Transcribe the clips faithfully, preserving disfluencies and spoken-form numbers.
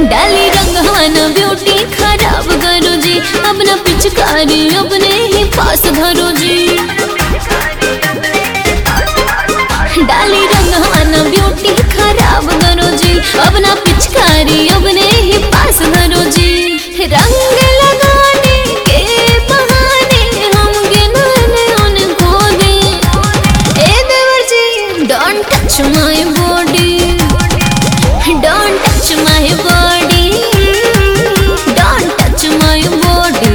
डाली रंगवाना ब्यूटी खराब करो जी, अपना पिचकारी अपने ही पास धरो जी। डाली रंगवाना ब्यूटी खराब करो जी, अपना पिचकारी अपने ही पास धरो जी। रंग लगाने के बहाने हम गिनाने उनको दे। ए देवर जी don't touch my body, don't touch my body, don't touch my body.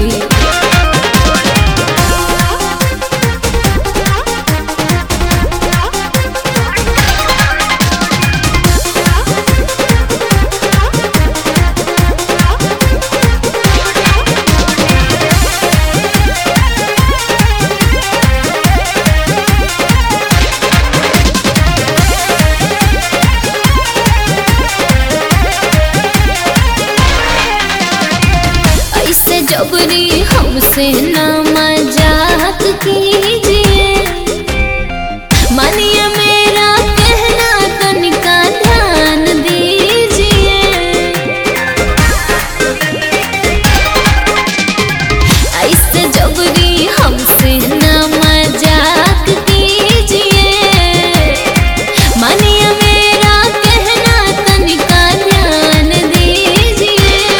जबरी हमसे ना मजाक कीजिए, मानिए मेरा कहना तनिका ध्यान दीजिए। ऐसे जबरी हमसे ना मजाक कीजिए, मानिए मेरा कहना तनिका ध्यान दीजिए।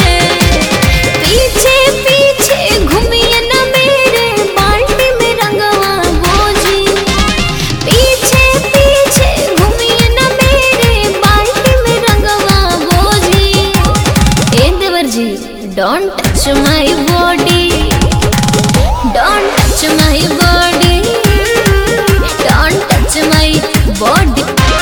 पीछे घूमिए ना मेरे बाल्टी में रंगवा बोझी, पीछे पीछे घूमिए ना मेरे बाल्टी में रंगवा बोझी। ए देवर जी don't touch my body, don't touch my body, don't touch my body.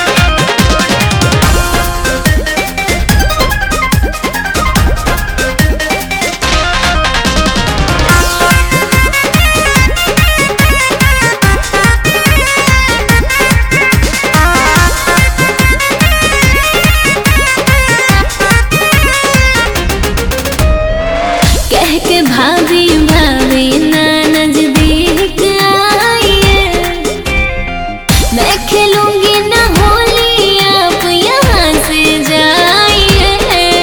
कह के भाभी भाभी ना नजदीक आइए, मैं खेलूंगी ना होली आप यहाँ से जाइए।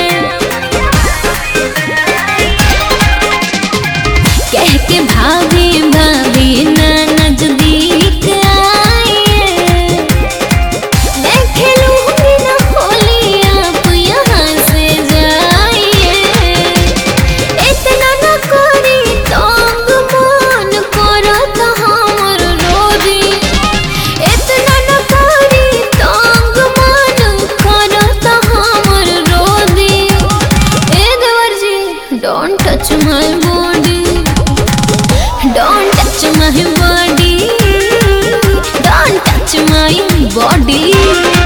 कह के भाभी भाभी ना नजदीक आइए, मैं खेलूंगी ना होली आप यहाँ से जाइए। इतना न करी तंग मन करत हमर रोजी, इतना न करी तंग मन करत हमर रोजी। ए देवर जी don't touch my body, don't touch my body, don't touch my body.